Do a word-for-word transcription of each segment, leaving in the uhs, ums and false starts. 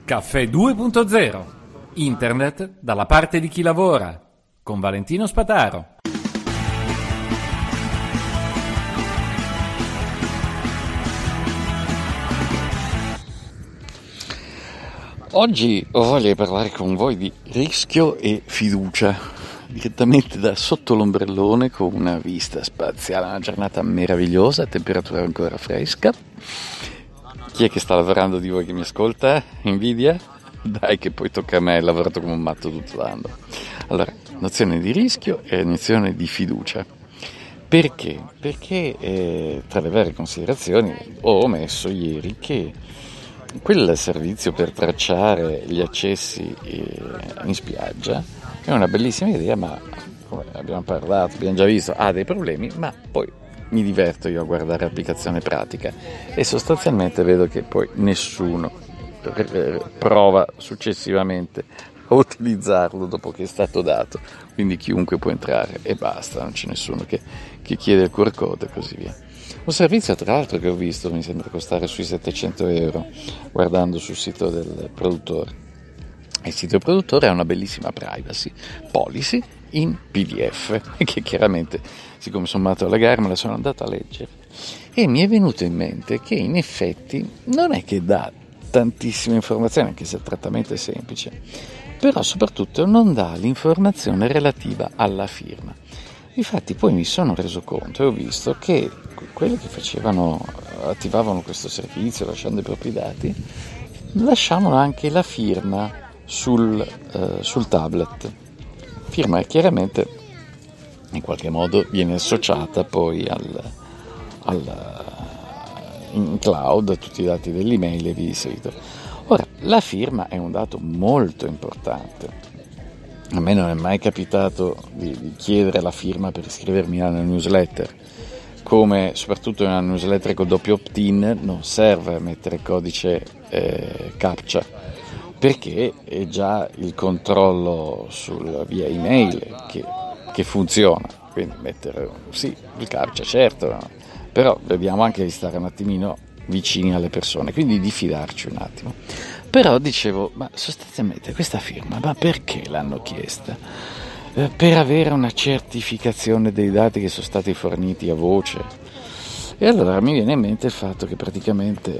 Caffè due punto zero. Internet dalla parte di chi lavora. Con Valentino Spataro. Oggi voglio parlare con voi di rischio e fiducia, direttamente da sotto l'ombrellone con una vista spaziale, una giornata meravigliosa, temperatura ancora fresca. Chi è che sta lavorando di voi che mi ascolta? Invidia? Dai che poi tocca a me, ho lavorato come un matto tutto l'anno. Allora, nozione di rischio e nozione di fiducia. Perché? Perché eh, tra le varie considerazioni ho messo ieri che quel servizio per tracciare gli accessi eh, in spiaggia è una bellissima idea, ma come abbiamo parlato, abbiamo già visto, ha dei problemi, ma poi mi diverto io a guardare l'applicazione pratica e sostanzialmente vedo che poi nessuno prova successivamente a utilizzarlo dopo che è stato dato, quindi chiunque può entrare e basta, non c'è nessuno che, che chiede il Q R code e così via. Un servizio tra l'altro che ho visto mi sembra costare sui settecento euro guardando sul sito del produttore. Il sito del produttore ha una bellissima privacy policy in P D F che chiaramente, siccome sono andato alla gara, me la sono andato a leggere e mi è venuto in mente che in effetti non è che dà tantissime informazioni, anche se il trattamento è semplice, però soprattutto non dà l'informazione relativa alla firma. Infatti poi mi sono reso conto e ho visto che quelli che facevano, attivavano questo servizio lasciando i propri dati, lasciavano anche la firma sul, eh, sul tablet. Firma che chiaramente in qualche modo viene associata poi al, al in cloud a tutti i dati dell'email e via di seguito. Ora, la firma è un dato molto importante. A me non è mai capitato di, di chiedere la firma per iscrivermi alla newsletter, come soprattutto in una newsletter con doppio opt-in non serve mettere codice eh, captcha, perché è già il controllo sul, via email che, che funziona, quindi mettere sì, il captcha certo, no? Però dobbiamo anche stare un attimino vicini alle persone, quindi di fidarci un attimo. Però dicevo, ma sostanzialmente questa firma, ma perché l'hanno chiesta? Eh, per avere una certificazione dei dati che sono stati forniti a voce. E allora mi viene in mente il fatto che praticamente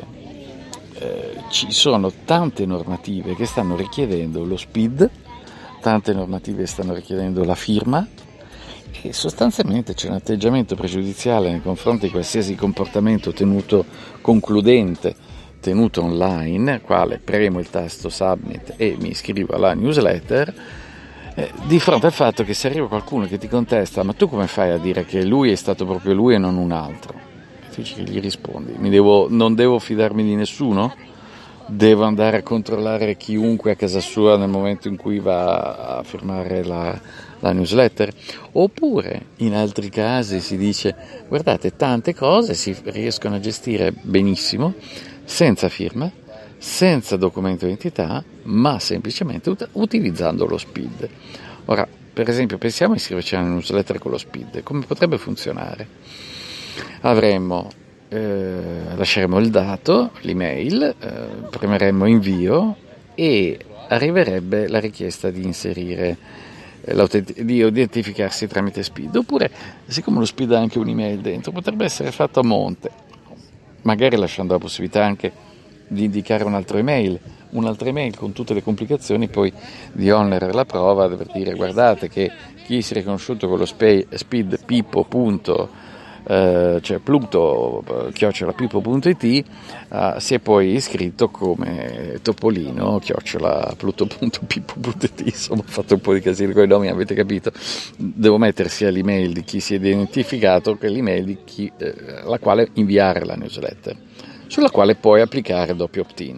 eh, ci sono tante normative che stanno richiedendo lo S P I D, tante normative stanno richiedendo la firma, e sostanzialmente c'è un atteggiamento pregiudiziale nei confronti di qualsiasi comportamento tenuto concludente, tenuto online, quale premo il tasto submit e mi iscrivo alla newsletter, eh, di fronte al fatto che se arriva qualcuno che ti contesta, ma tu come fai a dire che lui è stato proprio lui e non un altro? E tu dici che gli rispondi, mi devo, non devo fidarmi di nessuno? Devo andare a controllare chiunque a casa sua nel momento in cui va a firmare la, la newsletter? Oppure in altri casi si dice, guardate, tante cose si riescono a gestire benissimo senza firma, senza documento d'identità, ma semplicemente ut- utilizzando lo S P I D. Ora, per esempio, pensiamo a iscriverci alla newsletter con lo S P I D. Come potrebbe funzionare? Avremmo Eh, lasceremo il dato, l'email, eh, premeremo invio e arriverebbe la richiesta di inserire eh, di identificarsi tramite S P I D. Oppure, siccome lo S P I D ha anche un'email dentro, potrebbe essere fatto a monte, magari lasciando la possibilità anche di indicare un'altra email, un'altra email con tutte le complicazioni poi di onere la prova, per dire guardate che chi si è riconosciuto con lo S P I D pipo. Uh, cioè pluto chiocciola pipo punto it uh, si è poi iscritto come Topolino chiocciola pluto punto pipo punto it. Insomma, ho fatto un po' di casino con i nomi, avete capito. Devo mettere sia l'email di chi si è identificato che l'email di chi eh, la quale inviare la newsletter, sulla quale poi applicare doppio opt-in.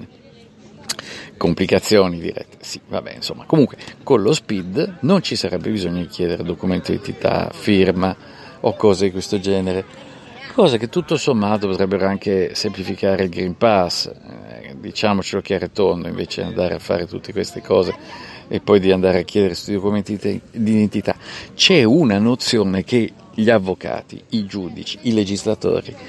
Complicazioni dirette, sì, vabbè, insomma, comunque con lo S P I D non ci sarebbe bisogno di chiedere documento di identità, firma o cose di questo genere, cose che tutto sommato potrebbero anche semplificare il Green Pass, eh, diciamocelo chiaro e tondo, invece di andare a fare tutte queste cose e poi di andare a chiedere questi documenti di identità. C'è una nozione che gli avvocati, i giudici, i legislatori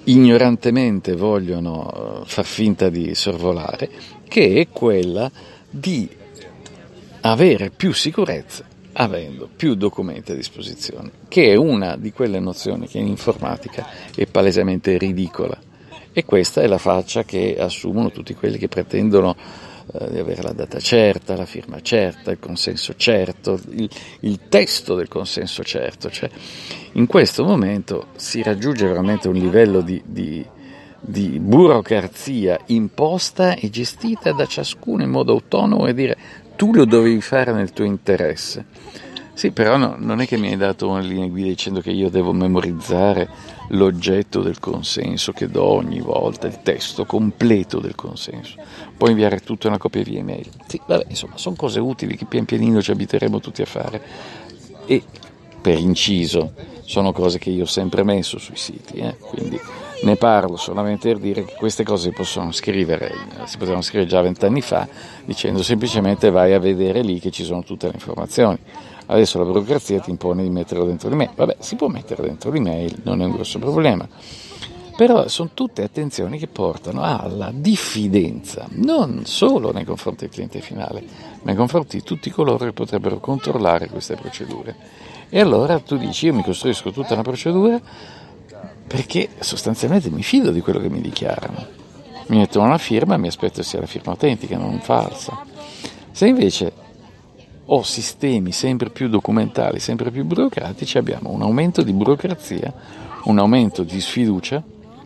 ignorantemente vogliono far finta di sorvolare, che è quella di avere più sicurezza avendo più documenti a disposizione, che è una di quelle nozioni che in informatica è palesemente ridicola. E questa è la faccia che assumono tutti quelli che pretendono eh, di avere la data certa, la firma certa, il consenso certo, il, il testo del consenso certo. Cioè, in questo momento si raggiunge veramente un livello di, di, di burocrazia imposta e gestita da ciascuno in modo autonomo e dire tu lo dovevi fare nel tuo interesse. Sì, però no, non è che mi hai dato una linea guida dicendo che io devo memorizzare l'oggetto del consenso che do ogni volta, il testo completo del consenso, poi inviare tutta una copia via email. Sì, vabbè, insomma, sono cose utili che pian pianino ci abiteremo tutti a fare. E per inciso, sono cose che io ho sempre messo sui siti, eh? Quindi ne parlo solamente per dire che queste cose si possono scrivere, si potevano scrivere già vent'anni fa, dicendo semplicemente vai a vedere lì che ci sono tutte le informazioni. Adesso la burocrazia ti impone di metterlo dentro l'email. Vabbè, si può mettere dentro l'email, non è un grosso problema. Però sono tutte attenzioni che portano alla diffidenza, non solo nei confronti del cliente finale, ma nei confronti di tutti coloro che potrebbero controllare queste procedure. E allora tu dici, io mi costruisco tutta una procedura perché sostanzialmente mi fido di quello che mi dichiarano. Mi mettono una firma e mi aspetto sia la firma autentica, non falsa. Se invece ho sistemi sempre più documentali, sempre più burocratici, abbiamo un aumento di burocrazia, un aumento di sfiducia,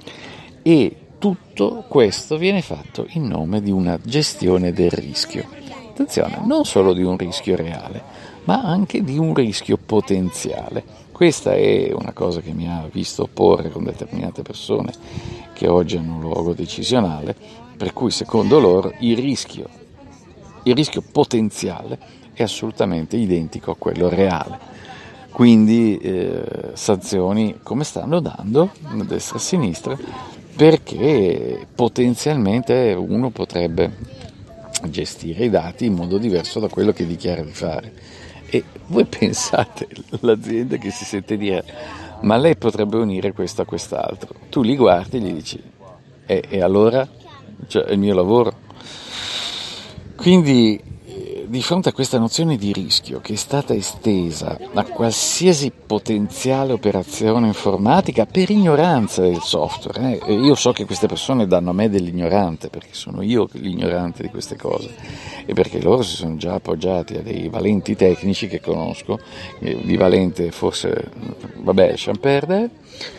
e tutto questo viene fatto in nome di una gestione del rischio. Attenzione, non solo di un rischio reale, ma anche di un rischio potenziale. Questa è una cosa che mi ha visto opporre con determinate persone che oggi hanno un luogo decisionale, per cui secondo loro il rischio, il rischio potenziale è assolutamente identico a quello reale. Quindi eh, sanzioni come stanno dando a destra e a sinistra, perché potenzialmente uno potrebbe gestire i dati in modo diverso da quello che dichiara di fare. E voi pensate, l'azienda che si sente dire ma lei potrebbe unire questo a quest'altro, tu li guardi e gli dici e, e allora? Cioè, è il mio lavoro. Quindi di fronte a questa nozione di rischio che è stata estesa a qualsiasi potenziale operazione informatica per ignoranza del software, eh, io so che queste persone danno a me dell'ignorante perché sono io l'ignorante di queste cose e perché loro si sono già appoggiati a dei valenti tecnici che conosco, eh, di valente forse, vabbè, lasciamo perdere,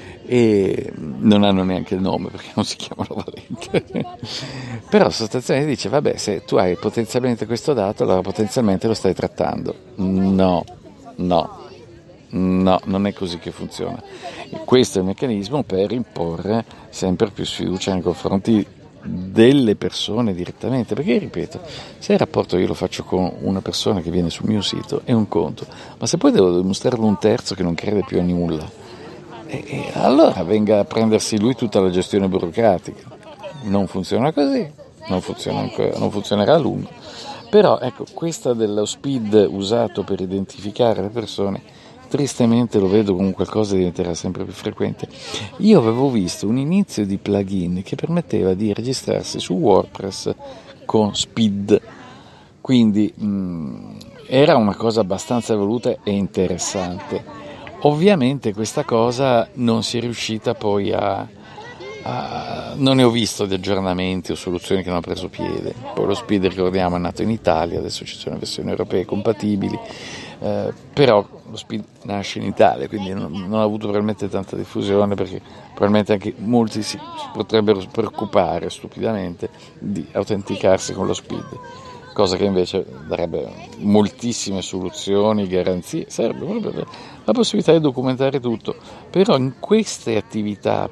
e non hanno neanche il nome perché non si chiamano Valente. Però sostanzialmente dice vabbè, se tu hai potenzialmente questo dato allora potenzialmente lo stai trattando. No, no, no, non è così che funziona. E questo è il meccanismo per imporre sempre più sfiducia nei confronti delle persone direttamente, perché ripeto, se il rapporto io lo faccio con una persona che viene sul mio sito è un conto, ma se poi devo dimostrarlo a un terzo che non crede più a nulla, e, e allora venga a prendersi lui tutta la gestione burocratica. Non funziona così, non, funziona ancora, non funzionerà a lungo. Però ecco, questa dello speed usato per identificare le persone, tristemente lo vedo come qualcosa che diventerà sempre più frequente. Io avevo visto un inizio di plugin che permetteva di registrarsi su WordPress con speed, quindi mh, era una cosa abbastanza evoluta e interessante. Ovviamente questa cosa non si è riuscita poi a, a... non ne ho visto di aggiornamenti o soluzioni che non hanno preso piede. Poi lo speed, ricordiamo, è nato in Italia, adesso ci sono versioni europee compatibili, eh, però lo speed nasce in Italia, quindi non, non ha avuto probabilmente tanta diffusione perché probabilmente anche molti si, si potrebbero preoccupare stupidamente di autenticarsi con lo speed, cosa che invece darebbe moltissime soluzioni, garanzie, sarebbe proprio la possibilità di documentare tutto. Però in queste attività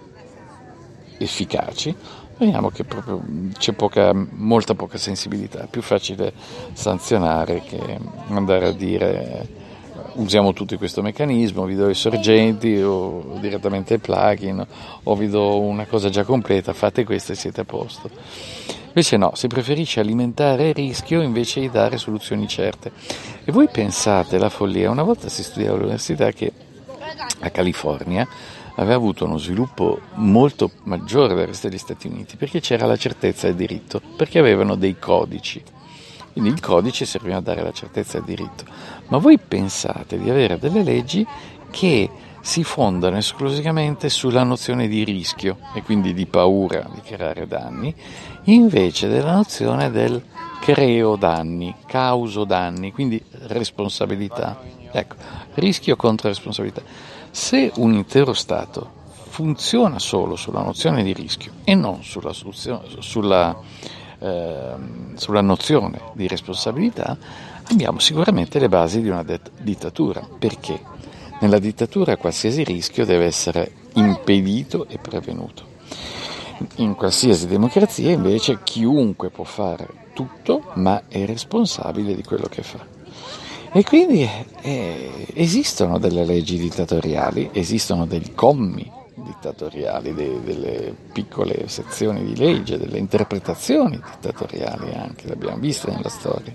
efficaci vediamo che proprio c'è poca, molta poca sensibilità, è più facile sanzionare che andare a dire usiamo tutti questo meccanismo, vi do i sorgenti o direttamente il plugin o vi do una cosa già completa, fate questo e siete a posto. Invece no, si preferisce alimentare il rischio invece di dare soluzioni certe. E voi pensate la follia, una volta si studiava all'università che a California aveva avuto uno sviluppo molto maggiore del resto degli Stati Uniti, perché c'era la certezza del diritto, perché avevano dei codici. Quindi il codice serviva a dare la certezza del diritto. Ma voi pensate di avere delle leggi che si fondano esclusivamente sulla nozione di rischio e quindi di paura di creare danni, invece della nozione del creo danni, causo danni, quindi responsabilità. Ecco, rischio contro responsabilità. Se un intero Stato funziona solo sulla nozione di rischio e non sulla, sulla, eh, sulla nozione di responsabilità, abbiamo sicuramente le basi di una det- dittatura. Perché? Nella dittatura qualsiasi rischio deve essere impedito e prevenuto. In qualsiasi democrazia invece chiunque può fare tutto, ma è responsabile di quello che fa. E quindi eh, esistono delle leggi dittatoriali, esistono dei commi dittatoriali, de- delle piccole sezioni di legge, delle interpretazioni dittatoriali anche, le abbiamo viste nella storia.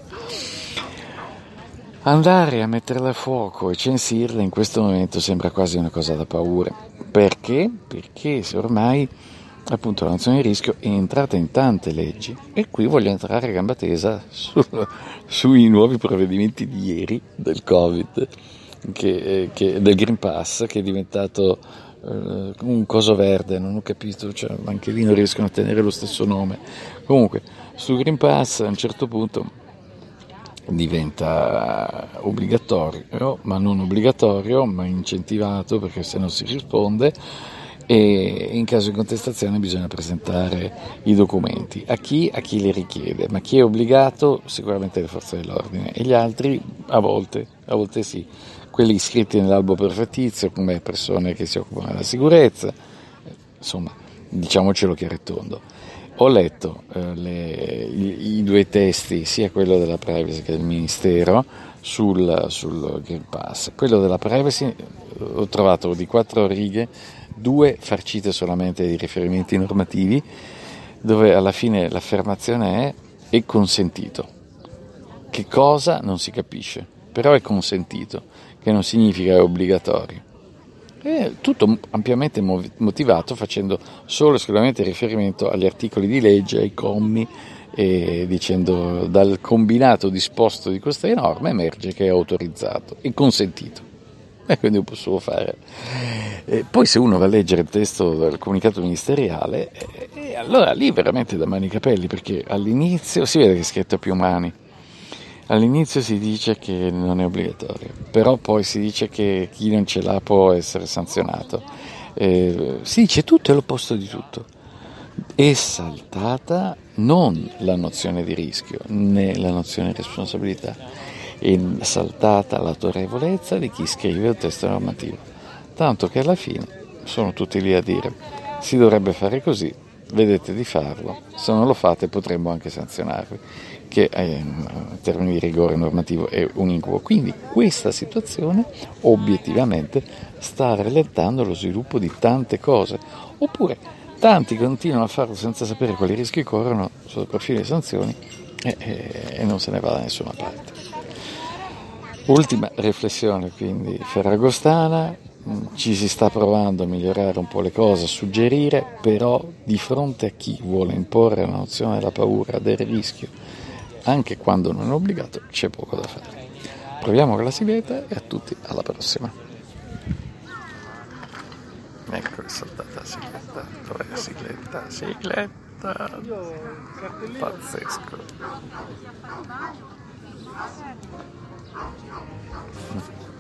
Andare a metterla a fuoco e censirla in questo momento sembra quasi una cosa da paura. Perché? Perché se ormai appunto la nozione di rischio è entrata in tante leggi, e qui voglio entrare a gamba tesa su, sui nuovi provvedimenti di ieri del Covid, che, che, del Green Pass, che è diventato eh, un coso verde, non ho capito, cioè, anche lì non riescono a tenere lo stesso nome. Comunque, sul Green Pass a un certo punto diventa obbligatorio, ma non obbligatorio, ma incentivato, perché se no si risponde, e in caso di contestazione bisogna presentare i documenti. A chi? A chi li richiede, ma chi è obbligato? Sicuramente le forze dell'ordine, e gli altri a volte, a volte sì, quelli iscritti nell'albo perfettizio come persone che si occupano della sicurezza, insomma, diciamocelo chiaro e tondo. Ho letto eh, le, i, i due testi, sia quello della privacy che del Ministero, sul, sul Green Pass. Quello della privacy ho trovato di quattro righe, due farcite solamente di riferimenti normativi, dove alla fine l'affermazione è è consentito. Che cosa? Non si capisce, però è consentito, che non significa è obbligatorio. È tutto ampiamente motivato, facendo solo e esclusivamente riferimento agli articoli di legge, ai commi, e dicendo dal combinato disposto di questa norma emerge che è autorizzato e consentito, e quindi lo posso fare. E poi se uno va a leggere il testo del comunicato ministeriale, e allora lì veramente da mani ai capelli, perché all'inizio si vede che è scritto a più mani. All'inizio si dice che non è obbligatorio, però poi si dice che chi non ce l'ha può essere sanzionato. Eh, si dice tutto e l'opposto di tutto. È saltata non la nozione di rischio né la nozione di responsabilità, è saltata l'autorevolezza di chi scrive il testo normativo. Tanto che alla fine sono tutti lì a dire si dovrebbe fare così, vedete di farlo, se non lo fate potremmo anche sanzionarvi, che in termini di rigore normativo è un incubo. Quindi questa situazione obiettivamente sta rallentando lo sviluppo di tante cose, oppure tanti continuano a farlo senza sapere quali rischi corrono sotto il profilo di sanzioni e, e, e non se ne va da nessuna parte. Ultima riflessione quindi ferragostana: ci si sta provando a migliorare un po' le cose, a suggerire, però di fronte a chi vuole imporre la nozione della paura, del rischio, anche quando non è obbligato, c'è poco da fare. Proviamo con la sigletta e a tutti alla prossima. Ecco è saltata la sigletta. Dov'è la sigletta? Sigletta! Pazzesco!